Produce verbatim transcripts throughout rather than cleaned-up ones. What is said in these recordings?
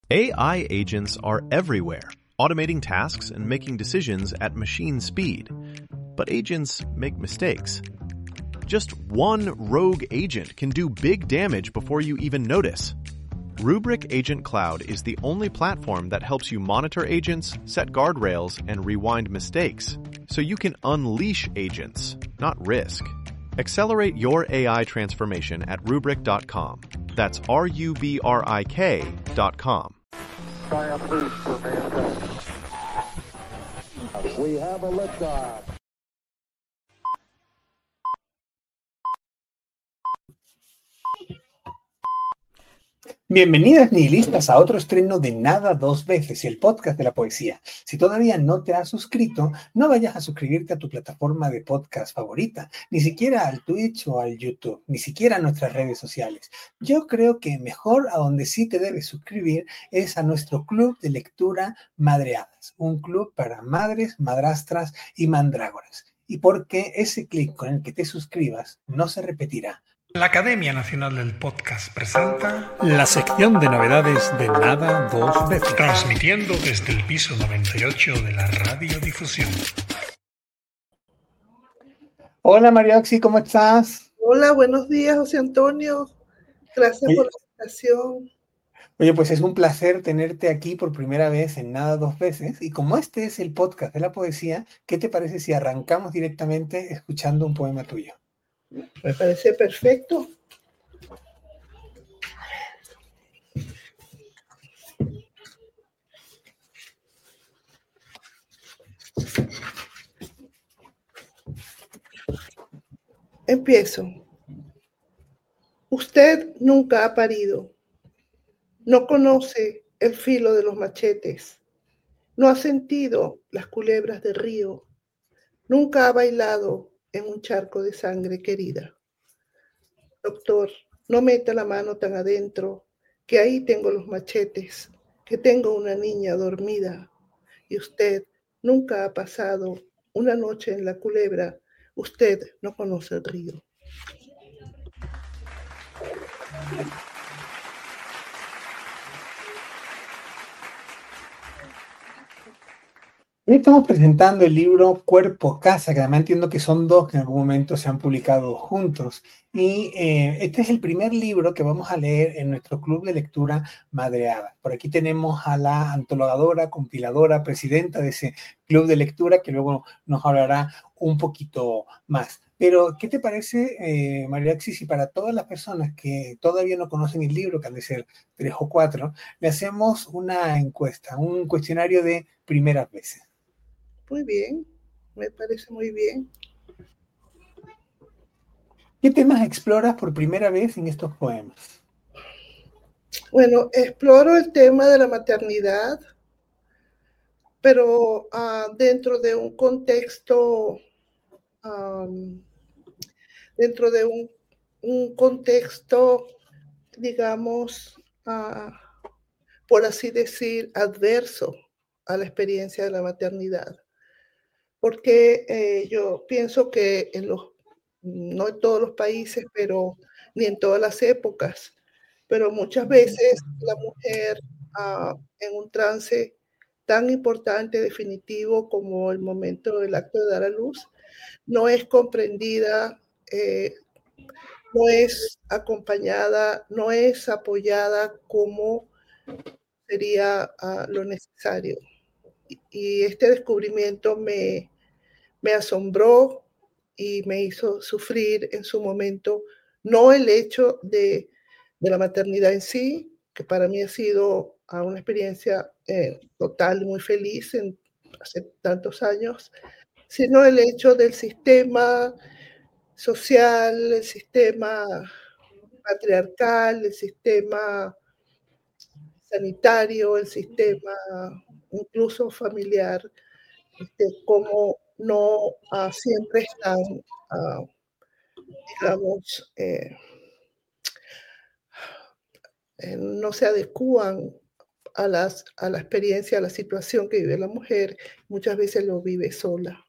A I agents are everywhere, automating tasks and making decisions at machine speed. But agents make mistakes. Just one rogue agent can do big damage before you even notice. Rubrik Agent Cloud is the only platform that helps you monitor agents, set guardrails, and rewind mistakes, so you can unleash agents, not risk. Accelerate your A I transformation at rubrik dot com. That's R U B R I K dot com. We have a liftoff. Bienvenidas nihilistas a otro estreno de Nada Dos Veces, el podcast de la poesía. Si todavía no te has suscrito, no vayas a suscribirte a tu plataforma de podcast favorita, ni siquiera al Twitch o al YouTube, ni siquiera a nuestras redes sociales. Yo creo que mejor a donde sí te debes suscribir es a nuestro club de lectura Madreadas, un club para madres, madrastras y mandrágoras. Y porque ese clic con el que te suscribas no se repetirá. La Academia Nacional del Podcast presenta la sección de novedades de Nada Dos Veces, transmitiendo desde el piso noventa y ocho de la radiodifusión. Hola Marioxi, ¿cómo estás? Hola, buenos días José Antonio, gracias Oye, por la invitación. Oye, pues es un placer tenerte aquí por primera vez en Nada Dos Veces, y como este es el podcast de la poesía, ¿qué te parece si arrancamos directamente escuchando un poema tuyo? Me parece perfecto. Empiezo. Usted nunca ha parido. No conoce el filo de los machetes. No ha sentido las culebras del río. Nunca ha bailado en un charco de sangre querida. Doctor, no meta la mano tan adentro, que ahí tengo los machetes, que tengo una niña dormida. Y usted nunca ha pasado una noche en la culebra. Usted no conoce el río. Hoy estamos presentando el libro Cuerpo Casa, que además entiendo que son dos que en algún momento se han publicado juntos. Y eh, este es el primer libro que vamos a leer en nuestro club de lectura Madreada. Por aquí tenemos a la antologadora, compiladora, presidenta de ese club de lectura, que luego nos hablará un poquito más. Pero, ¿qué te parece, eh, Marioxi, si para todas las personas que todavía no conocen el libro, que han de ser tres o cuatro, le hacemos una encuesta, un cuestionario de primeras veces? Muy bien, me parece muy bien. ¿Qué temas exploras por primera vez en estos poemas? Bueno, exploro el tema de la maternidad, pero uh, dentro de un contexto, um, dentro de un, un contexto, digamos, uh, por así decir, adverso a la experiencia de la maternidad. Porque eh, yo pienso que en los, no en todos los países, pero ni en todas las épocas, pero muchas veces la mujer uh, en un trance tan importante, definitivo como el momento del acto de dar a luz, no es comprendida, eh, no es acompañada, no es apoyada como sería uh, lo necesario. Y, y este descubrimiento me, me asombró y me hizo sufrir en su momento, no el hecho de, de la maternidad en sí, que para mí ha sido uh, una experiencia eh, total, muy feliz en, hace tantos años, sino el hecho del sistema social, el sistema patriarcal, el sistema sanitario, el sistema incluso familiar, este, como no uh, siempre están, uh, digamos, eh, eh, no se adecúan a, las, a la experiencia, a la situación que vive la mujer, muchas veces lo vive sola.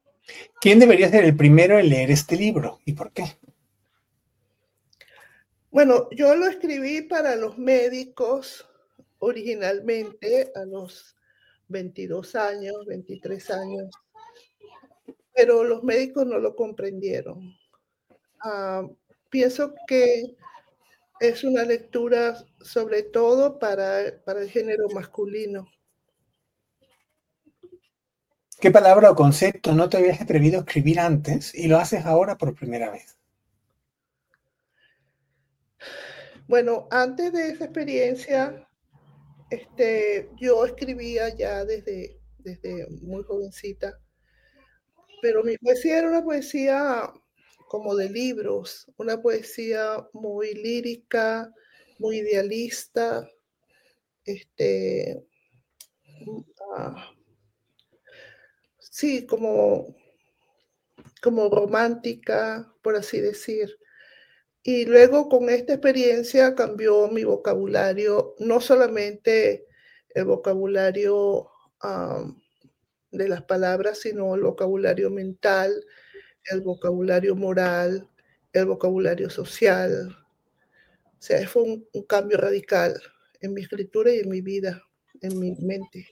¿Quién debería ser el primero en leer este libro y por qué? Bueno, yo lo escribí para los médicos originalmente a los veintidós años, veintitrés años, pero los médicos no lo comprendieron. Uh, pienso que es una lectura sobre todo para, para el género masculino. ¿Qué palabra o concepto no te habías atrevido a escribir antes y lo haces ahora por primera vez? Bueno, antes de esa experiencia, este, yo escribía ya desde, desde muy jovencita, pero mi poesía era una poesía como de libros, una poesía muy lírica, muy idealista, este, uh, sí, como, como romántica, por así decir. Y luego con esta experiencia cambió mi vocabulario, no solamente el vocabulario um, de las palabras, sino el vocabulario mental, el vocabulario moral, el vocabulario social. O sea, fue un, un cambio radical en mi escritura y en mi vida, en mi mente.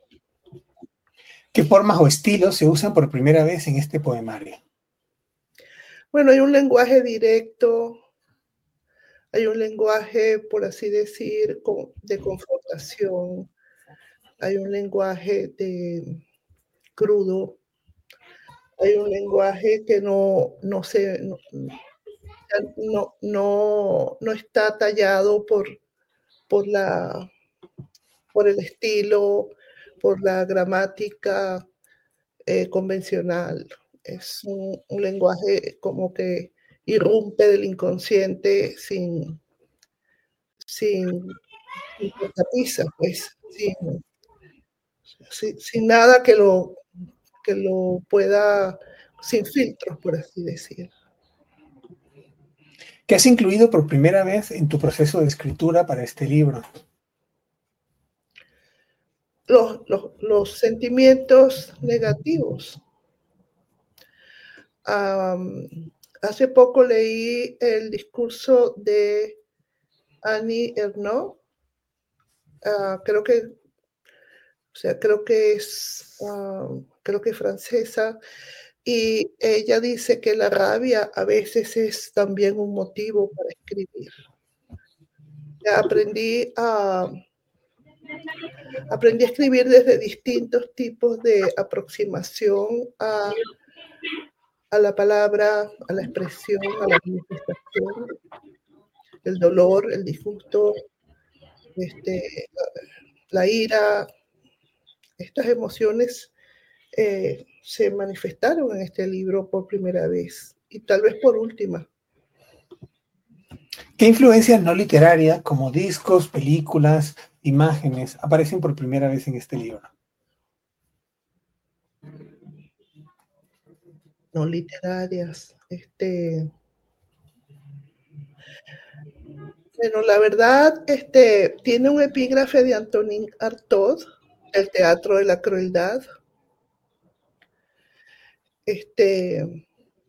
¿Qué formas o estilos se usan por primera vez en este poemario? Bueno, hay un lenguaje directo, hay un lenguaje, por así decir, de confrontación, hay un lenguaje de crudo, hay un lenguaje que no, no, se, no, no, no, no está tallado por, por, la, por el estilo, por la gramática eh, convencional. Es un, un lenguaje como que irrumpe del inconsciente sin, sin, sin cortapisa, pues, sin, sin, sin nada que lo, que lo pueda, sin filtros, por así decir. ¿Qué has incluido por primera vez en tu proceso de escritura para este libro? Los, los, los sentimientos negativos. Um, hace poco leí el discurso de Annie Ernaux, uh, creo que, o sea, creo que es, uh, creo que es francesa, y ella dice que la rabia a veces es también un motivo para escribir. Ya aprendí a, aprendí a escribir desde distintos tipos de aproximación a, a la palabra, a la expresión, a la manifestación, el dolor, el disgusto, este, la ira. Estas emociones eh, se manifestaron en este libro por primera vez y tal vez por última. ¿Qué influencias no literarias, como discos, películas, imágenes, aparecen por primera vez en este libro? No literarias. Este... Bueno, la verdad, este, tiene un epígrafe de Antonin Artaud, El teatro de la crueldad. Este,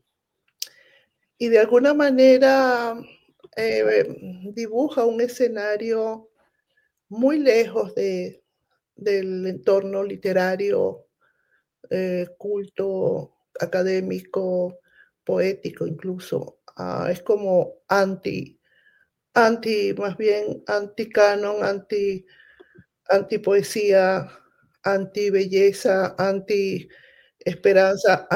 y de alguna manera eh, dibuja un escenario muy lejos de, del entorno literario, eh, culto, académico, poético incluso. Uh, es como anti, anti, más bien anti-canon, anti, anti-poesía, anti-belleza, anti-esperanza,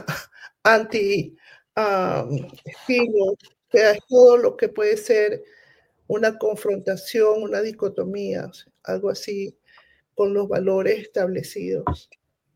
anti-estilo. Um, o sea, es todo lo que puede ser una confrontación, una dicotomía, algo así, con los valores establecidos.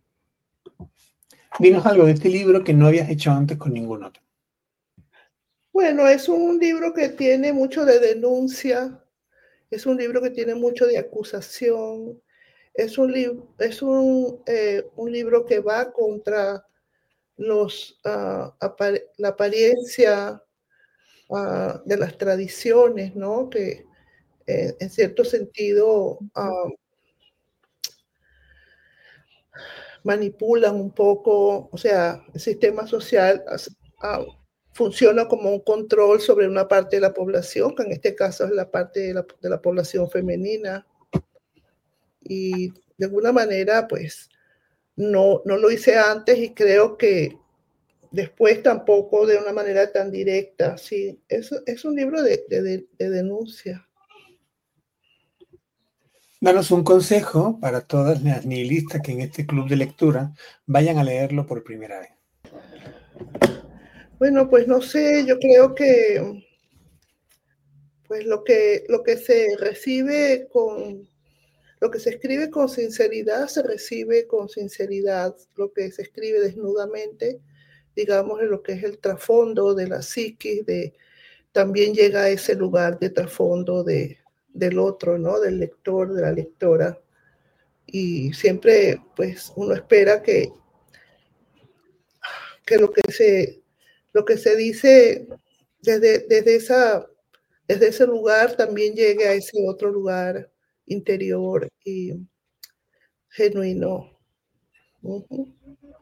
Dinos algo de este libro que no habías hecho antes con ningún otro. Bueno, es un libro que tiene mucho de denuncia, es un libro que tiene mucho de acusación, es un, li- es un, eh, un libro que va contra los, uh, apar- la apariencia uh, de las tradiciones, ¿no? Que eh, en cierto sentido uh, manipulan un poco, o sea, el sistema social uh, funciona como un control sobre una parte de la población, que en este caso es la parte de la, de la población femenina. Y de alguna manera, pues, no, no lo hice antes y creo que después tampoco de una manera tan directa. Sí, es, es un libro de, de, de denuncia. Danos un consejo para todas las nihilistas que en este club de lectura vayan a leerlo por primera vez. Bueno, pues no sé, yo creo que pues lo que, lo que se recibe con, lo que se escribe con sinceridad, se recibe con sinceridad. Lo que se escribe desnudamente, digamos, en lo que es el trasfondo de la psiquis, de, también llega a ese lugar de trasfondo de, del otro, ¿no? Del lector, de la lectora. Y siempre, pues, uno espera que, que lo que se, lo que se dice desde, desde, esa, desde ese lugar también llegue a ese otro lugar interior y genuino. Uh-huh.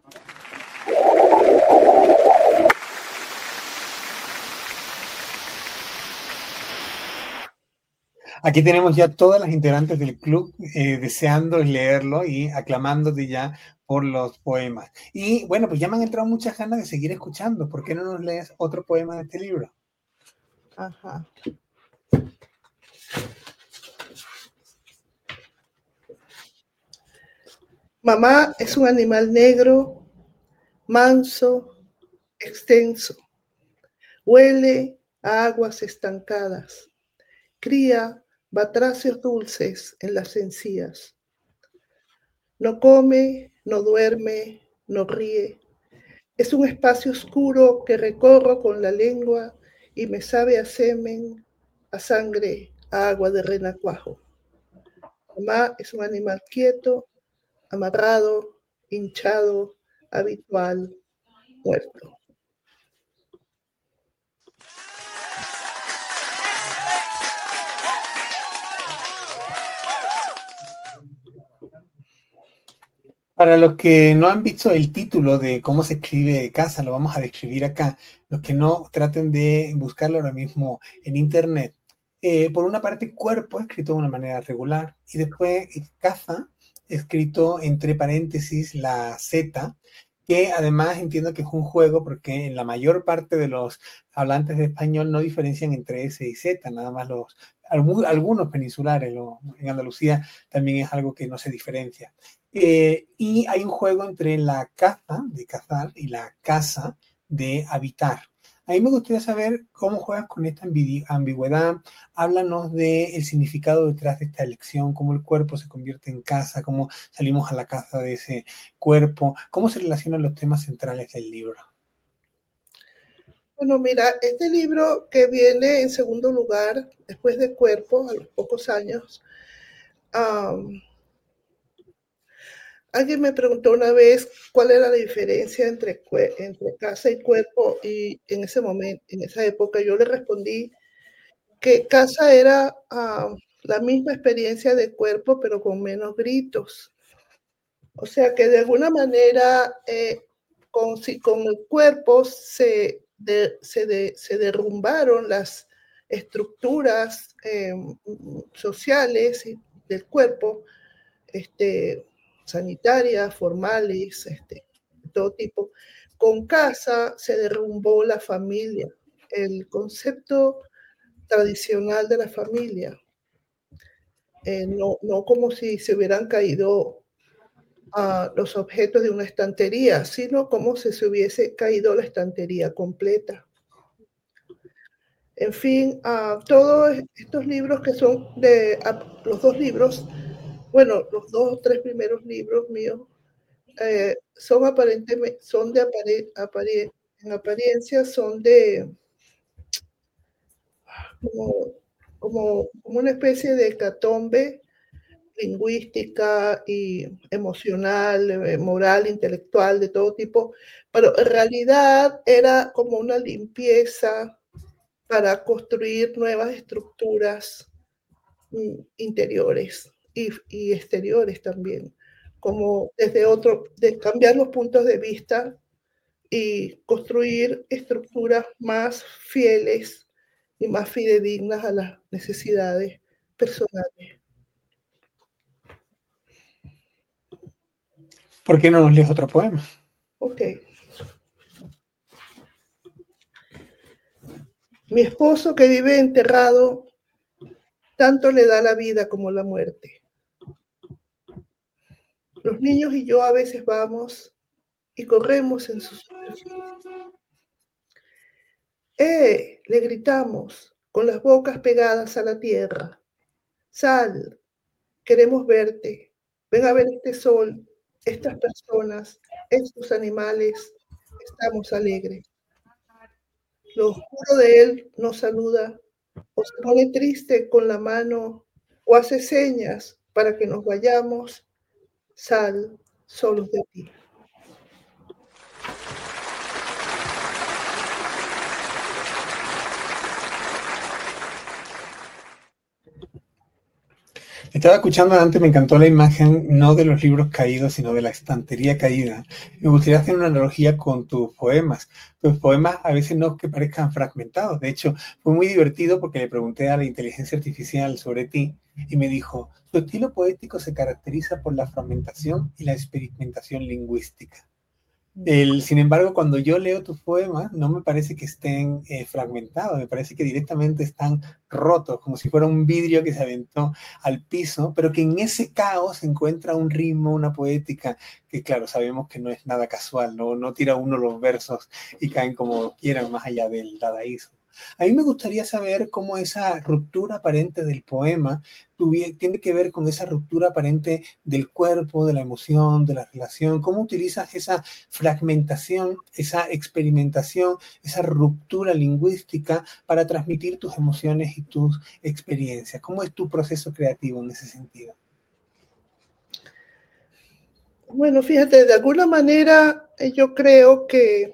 Aquí tenemos ya todas las integrantes del club eh, deseando leerlo y aclamándote ya por los poemas. Y bueno, pues ya me han entrado muchas ganas de seguir escuchando. ¿Por qué no nos lees otro poema de este libro? Ajá. Mamá es un animal negro, manso, extenso. Huele a aguas estancadas. Cría batracios dulces en las encías. No come, no duerme, no ríe. Es un espacio oscuro que recorro con la lengua y me sabe a semen, a sangre, a agua de renacuajo. Mamá es un animal quieto, amarrado, hinchado, habitual, muerto. Para los que no han visto el título de cómo se escribe casa, lo vamos a describir acá. Los que no, traten de buscarlo ahora mismo en internet. Eh, por una parte, cuerpo, escrito de una manera regular, y después caza, escrito entre paréntesis la Z, que además entiendo que es un juego porque en la mayor parte de los hablantes de español no diferencian entre S y Z, nada más los algunos peninsulares, lo, en Andalucía también es algo que no se diferencia. Eh, y hay un juego entre la caza, de cazar, y la casa, de habitar. A mí me gustaría saber cómo juegas con esta ambigüedad. Háblanos del significado detrás de esta elección, cómo el cuerpo se convierte en casa, cómo salimos a la caza de ese cuerpo, cómo se relacionan los temas centrales del libro. Bueno, mira, este libro que viene en segundo lugar, después de Cuerpo, a los pocos años, um, alguien me preguntó una vez cuál era la diferencia entre, entre casa y cuerpo, y en ese momento, en esa época, yo le respondí que casa era uh, la misma experiencia de cuerpo, pero con menos gritos. O sea que de alguna manera, eh, con, si, con el cuerpo se, de, se, de, se derrumbaron las estructuras eh, sociales del cuerpo, este, sanitarias, formales, este, de todo tipo. Con casa se derrumbó la familia, el concepto tradicional de la familia. Eh, no, no como si se hubieran caído uh, los objetos de una estantería, sino como si se hubiese caído la estantería completa. En fin, uh, todos estos libros que son de uh, los dos libros, bueno, los dos o tres primeros libros míos, eh, son aparentemente, son de apare, apare, en apariencia, son de como, como, como una especie de hecatombe lingüística y emocional, moral, intelectual, de todo tipo, pero en realidad era como una limpieza para construir nuevas estructuras interiores y, y exteriores también, como desde otro, de cambiar los puntos de vista y construir estructuras más fieles y más fidedignas a las necesidades personales. ¿Por qué no nos lees otro poema? Ok. Mi esposo que vive enterrado, tanto le da la vida como la muerte. Los niños y yo a veces vamos y corremos en sus superficies. ¡Eh! Le gritamos con las bocas pegadas a la tierra. Sal, queremos verte. Ven a ver este sol, estas personas, estos animales. Estamos alegres. Lo oscuro de él nos saluda, o se pone triste con la mano, o hace señas para que nos vayamos. Sal, solos de ti. Estaba escuchando antes, me encantó la imagen no de los libros caídos, sino de la estantería caída. Me gustaría hacer una analogía con tus poemas. Tus poemas a veces no es que parezcan fragmentados. De hecho, fue muy divertido porque le pregunté a la inteligencia artificial sobre ti y me dijo, tu estilo poético se caracteriza por la fragmentación y la experimentación lingüística. El, sin embargo, cuando yo leo tus poemas, no me parece que estén eh, fragmentados, me parece que directamente están rotos, como si fuera un vidrio que se aventó al piso, pero que en ese caos se encuentra un ritmo, una poética, que claro, sabemos que no es nada casual, no, no tira uno los versos y caen como quieran, más allá del dadaísmo. A mí me gustaría saber cómo esa ruptura aparente del poema tiene que ver con esa ruptura aparente del cuerpo, de la emoción, de la relación. ¿Cómo utilizas esa fragmentación, esa experimentación, esa ruptura lingüística para transmitir tus emociones y tus experiencias? ¿Cómo es tu proceso creativo en ese sentido? Bueno, fíjate, de alguna manera yo creo que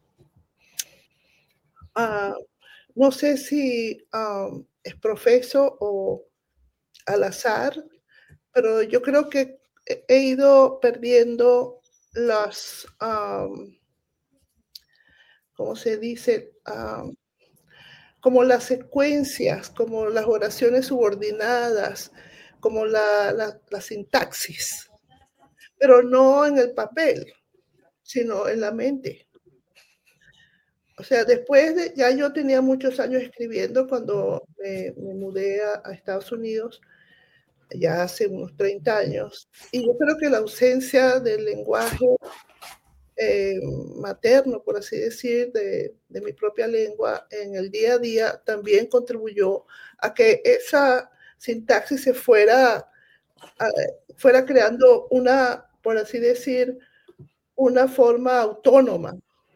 uh, no sé si um, es profeso o al azar, pero yo creo que he ido perdiendo las, um, ¿cómo se dice? Um, como las secuencias, como las oraciones subordinadas, como la, la, la sintaxis, pero no en el papel, sino en la mente. O sea, después de, ya yo tenía muchos años escribiendo cuando me, me mudé a, a Estados Unidos, ya hace unos treinta años, y yo creo que la ausencia del lenguaje eh, materno, por así decir, de, de mi propia lengua en el día a día también contribuyó a que esa sintaxis se fuera, a, fuera creando una, por así decir, una forma autónoma.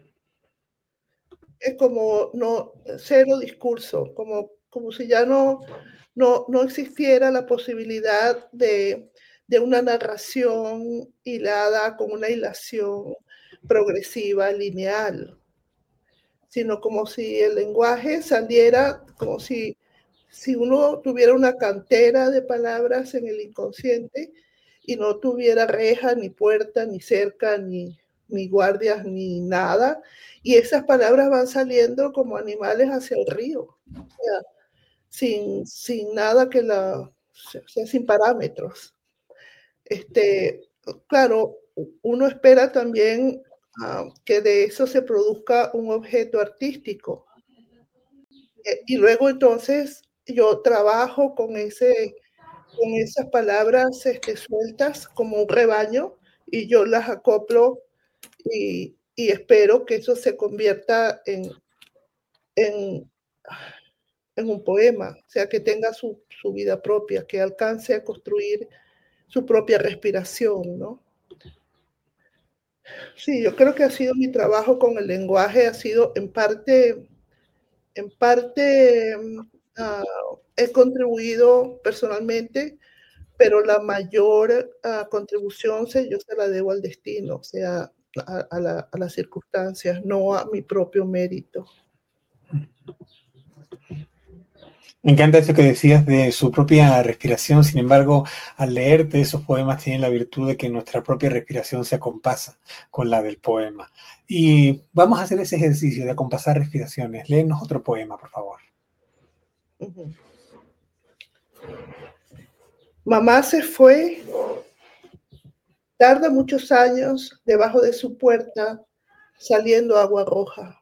Es como no, cero discurso, como, como si ya no, no, no existiera la posibilidad de, de una narración hilada con una hilación progresiva, lineal, sino como si el lenguaje saliera, como si, si uno tuviera una cantera de palabras en el inconsciente y no tuviera reja, ni puerta, ni cerca, ni, ni guardias, ni nada, y esas palabras van saliendo como animales hacia el río, o sea, sin, sin nada que la, o sea, sin parámetros. Este, claro, uno espera también uh, que de eso se produzca un objeto artístico. Y luego entonces yo trabajo con, ese, con esas palabras este, sueltas como un rebaño y yo las acoplo y, y espero que eso se convierta en, en, en un poema, o sea, que tenga su, su vida propia, que alcance a construir su propia respiración, ¿no? Sí, yo creo que ha sido mi trabajo con el lenguaje, ha sido en parte, en parte uh, he contribuido personalmente, pero la mayor uh, contribución se, yo se la debo al destino, o sea, a, a, la, a las circunstancias, no a mi propio mérito. Me encanta eso que decías de su propia respiración. Sin embargo, al leerte esos poemas tienen la virtud de que nuestra propia respiración se acompasa con la del poema. Y vamos a hacer ese ejercicio de acompasar respiraciones. Léenos otro poema, por favor. Uh-huh. Mamá se fue, tarda muchos años debajo de su puerta, saliendo agua roja.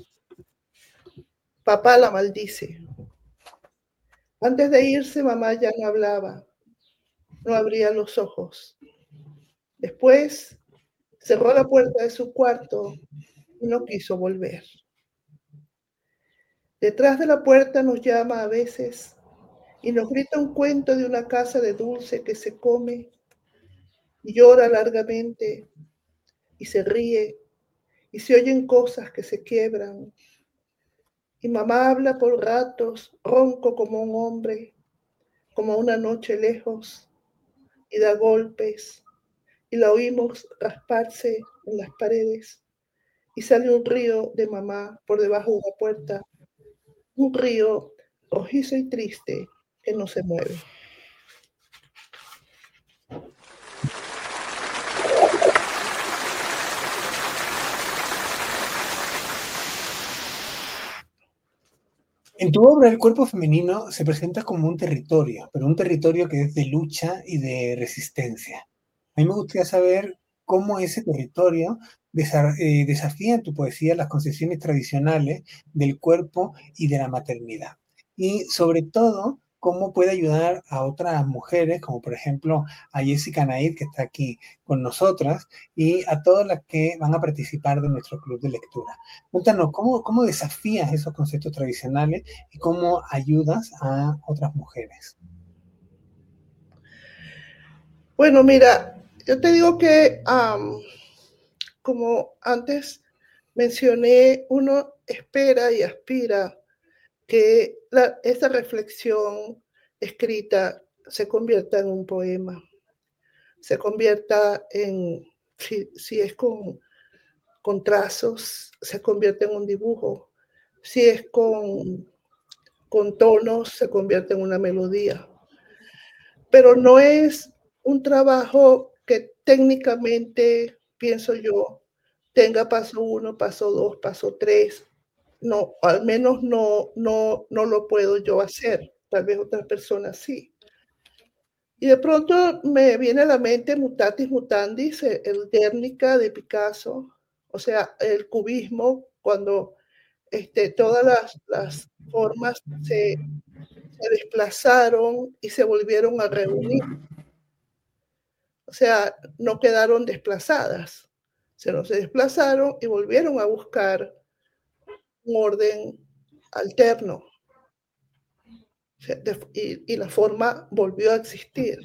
Papá la maldice. Antes de irse, mamá ya no hablaba, no abría los ojos. Después cerró la puerta de su cuarto y no quiso volver. Detrás de la puerta nos llama a veces y nos grita un cuento de una casa de dulce que se come y llora largamente y se ríe y se oyen cosas que se quiebran. Y mamá habla por ratos, ronco como un hombre, como una noche lejos, y da golpes, y la oímos rasparse en las paredes, y sale un río de mamá por debajo de la puerta, un río rojizo y triste que no se mueve. En tu obra, el cuerpo femenino se presenta como un territorio, pero un territorio que es de lucha y de resistencia. A mí me gustaría saber cómo ese territorio desafía en tu poesía las concepciones tradicionales del cuerpo y de la maternidad. Y sobre todo, cómo puede ayudar a otras mujeres, como por ejemplo a Jessica Naid, que está aquí con nosotras, y a todas las que van a participar de nuestro club de lectura. Cuéntanos, ¿cómo, cómo desafías esos conceptos tradicionales y cómo ayudas a otras mujeres? Bueno, mira, yo te digo que, um, como antes mencioné, uno espera y aspira que la, esta reflexión escrita se convierta en un poema, se convierta en, si, si es con, con trazos, se convierte en un dibujo, si es con, con tonos, se convierte en una melodía. Pero no es un trabajo que técnicamente, pienso yo, tenga paso uno, paso dos, paso tres. No, al menos no, no, no lo puedo yo hacer. Tal vez otras personas sí. Y de pronto me viene a la mente Mutatis Mutandis, el Guernica de Picasso, o sea, el cubismo, cuando este, todas las, las formas se, se desplazaron y se volvieron a reunir. O sea, no quedaron desplazadas, sino se desplazaron y volvieron a buscar un orden alterno. Y, y la forma volvió a existir.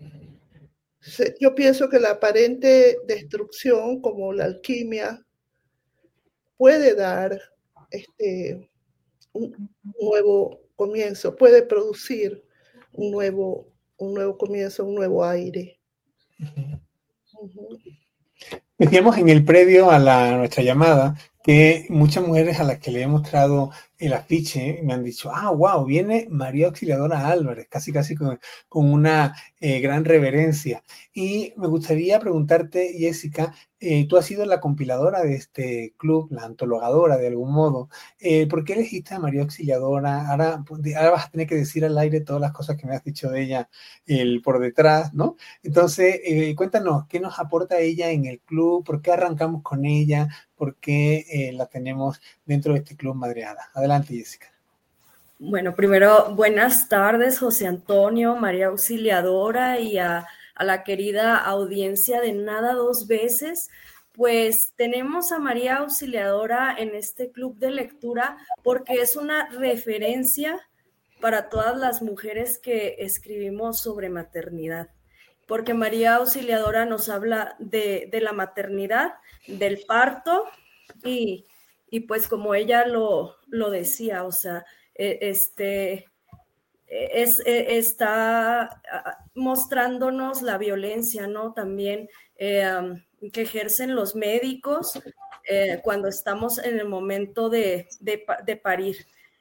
Yo pienso que la aparente destrucción, como la alquimia, puede dar este, un nuevo comienzo, puede producir un nuevo, un nuevo comienzo, un nuevo aire. Uh-huh. Decíamos en el previo a, la, a nuestra llamada que muchas mujeres a las que le he mostrado el afiche me han dicho, ah, wow, viene María Auxiliadora Álvarez, casi casi con, con una eh, gran reverencia. Y me gustaría preguntarte, Jessica, eh, tú has sido la compiladora de este club, la antologadora de algún modo. Eh, ¿Por qué elegiste a María Auxiliadora? Ahora, ahora vas a tener que decir al aire todas las cosas que me has dicho de ella el, por detrás, ¿no? Entonces, eh, cuéntanos, ¿qué nos aporta ella en el club? ¿Por qué arrancamos con ella? ¿Por qué eh, la tenemos dentro de este club Madreada? Adelante, Jessica. Bueno, primero, buenas tardes, José Antonio, María Auxiliadora y a, a la querida audiencia de Nada Dos Veces. Pues tenemos a María Auxiliadora en este club de lectura porque es una referencia para todas las mujeres que escribimos sobre maternidad. Porque María Auxiliadora nos habla de, de la maternidad, del parto y, y pues como ella lo, lo decía, o sea, este, es, está mostrándonos la violencia, ¿no? También eh, um, que ejercen los médicos eh, cuando estamos en el momento de, de, de parir.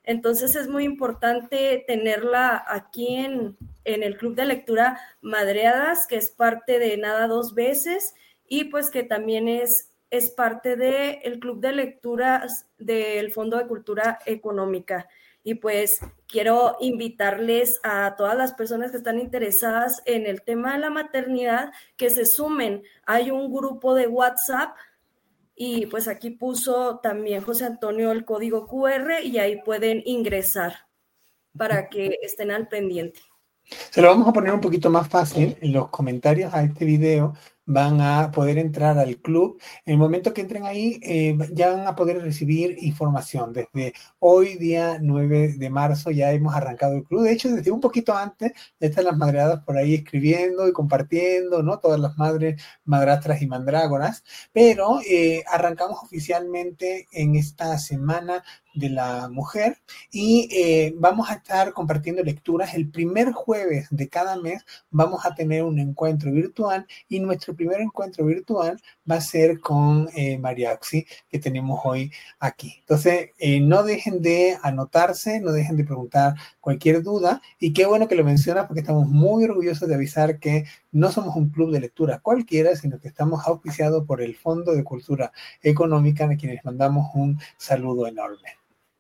Entonces es muy importante tenerla aquí en, en el Club de Lectura Madreadas, que es parte de Nada Dos Veces, y pues que también es, es parte del Club de Lecturas del Fondo de Cultura Económica. Y pues quiero invitarles a todas las personas que están interesadas en el tema de la maternidad que se sumen. Hay un grupo de WhatsApp y pues aquí puso también José Antonio el código cu erre y ahí pueden ingresar para que estén al pendiente. Se lo vamos a poner un poquito más fácil. En los comentarios a este video van a poder entrar al club. En el momento que entren ahí, eh, ya van a poder recibir información. Desde hoy, día nueve de marzo, ya hemos arrancado el club. De hecho, desde un poquito antes, ya están las madreadas por ahí escribiendo y compartiendo, ¿no? Todas las madres, madrastras y mandrágoras. Pero eh, arrancamos oficialmente en esta semana de la mujer y eh, vamos a estar compartiendo lecturas. El primer jueves de cada mes vamos a tener un encuentro virtual y nuestro primer encuentro virtual va a ser con eh, María Oxy, que tenemos hoy aquí. Entonces, eh, no dejen de anotarse, no dejen de preguntar cualquier duda y qué bueno que lo mencionas porque estamos muy orgullosos de avisar que no somos un club de lectura cualquiera, sino que estamos auspiciados por el Fondo de Cultura Económica, a quienes mandamos un saludo enorme.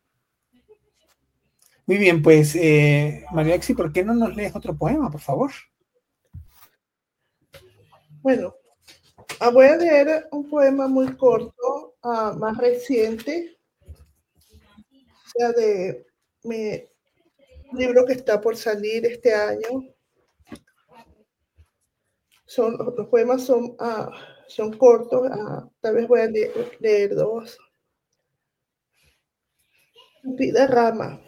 Muy bien, pues, eh, María Oxy, ¿por qué no nos lees otro poema, por favor? Bueno, ah, voy a leer un poema muy corto, uh, más reciente, o sea, de mi libro que está por salir este año. Son, los poemas son, uh, son cortos, uh, tal vez voy a leer, leer dos. Tupida rama.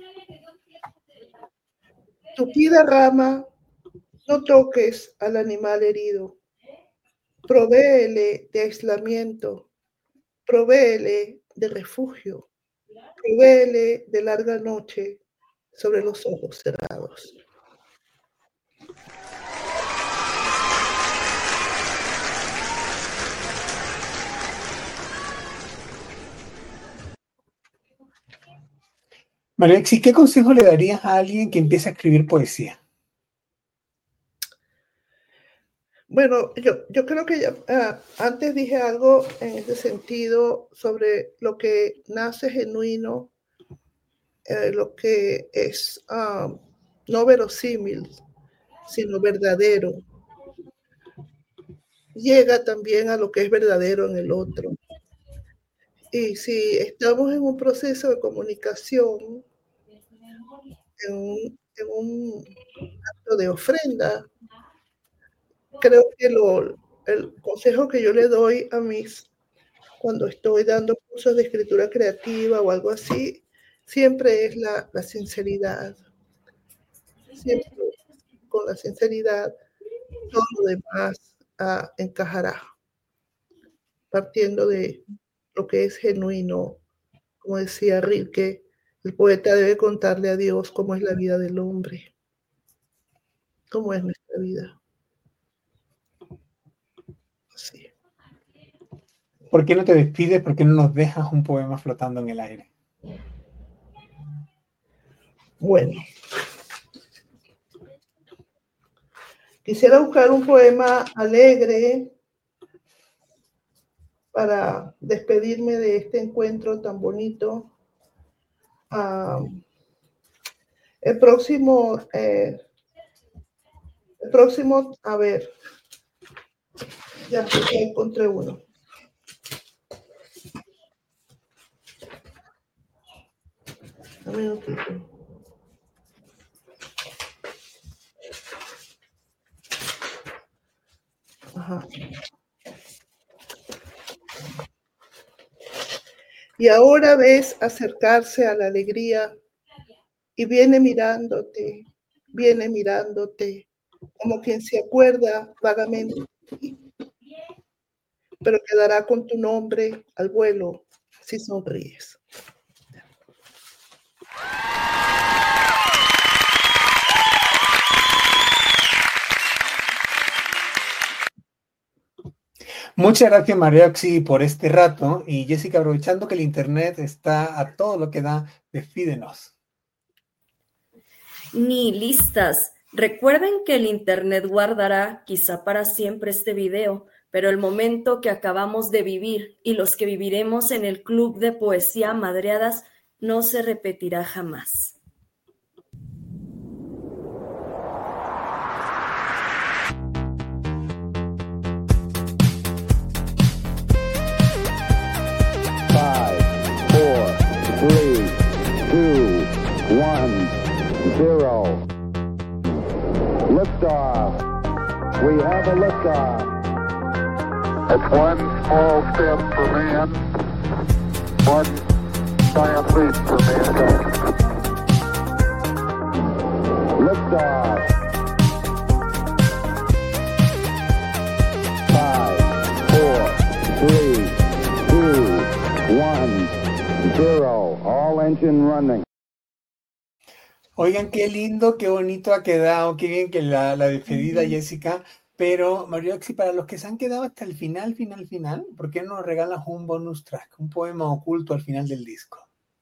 Tupida rama, no toques al animal herido. Provéele de aislamiento, provéele de refugio, provéele de larga noche sobre los ojos cerrados. María Oxy, ¿qué consejo le darías a alguien que empieza a escribir poesía? Bueno, yo, yo creo que ya, uh, antes dije algo en ese sentido sobre lo que nace genuino, eh, lo que es um, no verosímil, sino verdadero. Llega también a lo que es verdadero en el otro. Y si estamos en un proceso de comunicación, en un, en un acto de ofrenda, creo que lo, el consejo que yo le doy a mis, cuando estoy dando cursos de escritura creativa o algo así, siempre es la, la sinceridad. Siempre con la sinceridad, todo lo demás uh, encajará. Partiendo de lo que es genuino, como decía Rilke, el poeta debe contarle a Dios cómo es la vida del hombre, cómo es nuestra vida. Sí. ¿Por qué no te despides? ¿Por qué no nos dejas un poema flotando en el aire? Bueno. Quisiera buscar un poema alegre para despedirme de este encuentro tan bonito. Uh, el próximo, eh, el próximo, a ver, ya, ya encontré uno. Un minutito. Ajá. Y ahora ves acercarse a la alegría y viene mirándote, viene mirándote, como quien se acuerda vagamente de ti, pero quedará con tu nombre al vuelo si sonríes. Muchas gracias, María Oxy, por este rato. Y Jessica, aprovechando que el internet está a todo lo que da despídenos. Nihilistas, recuerden que el internet guardará quizá para siempre este video, pero el momento que acabamos de vivir y los que viviremos en el club de poesía Madreadas no se repetirá jamás. Three, two, one, zero. Liftoff. We have a liftoff. It's one small step for man, one giant leap for mankind. Liftoff. Five, four, three, two, one. Zero, all engine running. Oigan, qué lindo, qué bonito ha quedado, qué bien que la, la despedida, uh-huh. Jessica. Pero, Marioxi, para los que se han quedado hasta el final, final, final, ¿por qué no nos regalas un bonus track, un poema oculto al final del disco?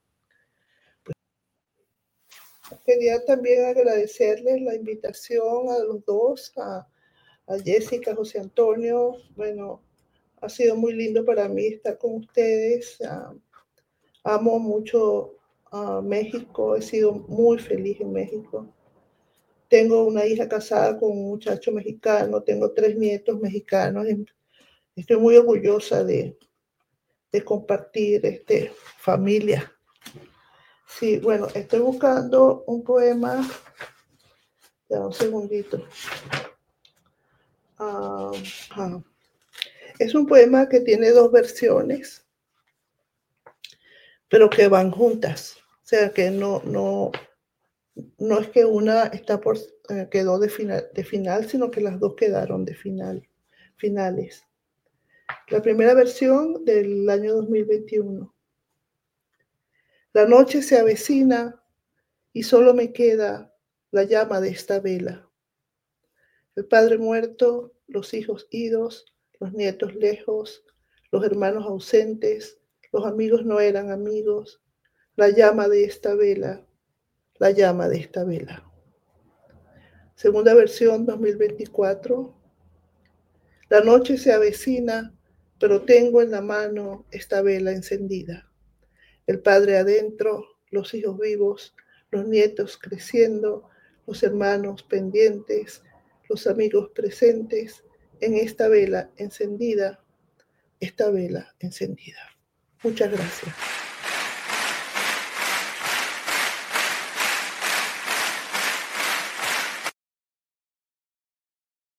Quería también agradecerles la invitación a los dos, a, a Jessica, José Antonio. Bueno, ha sido muy lindo para mí estar con ustedes. Uh, Amo mucho a uh, México, he sido muy feliz en México. Tengo una hija casada con un muchacho mexicano, tengo tres nietos mexicanos. Estoy muy orgullosa de, de compartir este, familia. Sí, bueno, estoy buscando un poema. Ya, un segundito. Uh, uh, es un poema que tiene dos versiones, pero que van juntas, o sea que no, no, no es que una está por, eh, quedó de final, de final, sino que las dos quedaron de final, finales. La primera versión del año dos mil veintiuno. La noche se avecina y solo me queda la llama de esta vela. El padre muerto, los hijos idos, los nietos lejos, los hermanos ausentes. Los amigos no eran amigos. La llama de esta vela, la llama de esta vela. Segunda versión dos mil veinticuatro. La noche se avecina, pero tengo en la mano esta vela encendida. El padre adentro, los hijos vivos, los nietos creciendo, los hermanos pendientes, los amigos presentes en esta vela encendida, esta vela encendida. Muchas gracias.